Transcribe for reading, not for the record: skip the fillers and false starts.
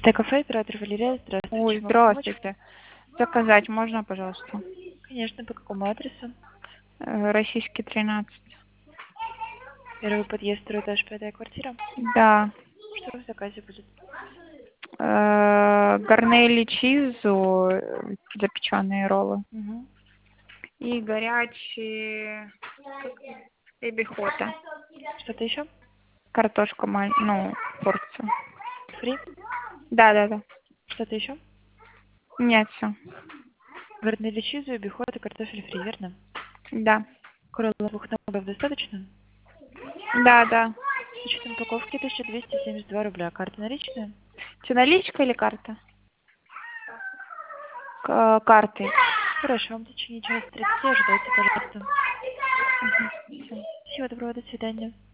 Кафе, оператор Валерия, здравствуйте. Ой, Чем могу помочь? здравствуйте. Заказать можно, пожалуйста? Конечно, по какому адресу? Российский 13. Первый подъезд, второй этаж, 5-я квартира. Да. Что в заказе будет? Гарнели чизу, запеченные роллы. Угу. И горячие эбихота. Что-то еще? Картошка, ну, порцию. Фри? Да. Что-то еще? Нет, все. Гарнели чизу, бихот и картофель фри, верно? Да. Кроллов двух наборов достаточно? Да. С учетом упаковки 1272 рубля. Карта наличная? Что, наличка или карта? Карты. Хорошо, в течение часа 30 ожидайте, пожалуйста. Всё. Всего доброго, до свидания.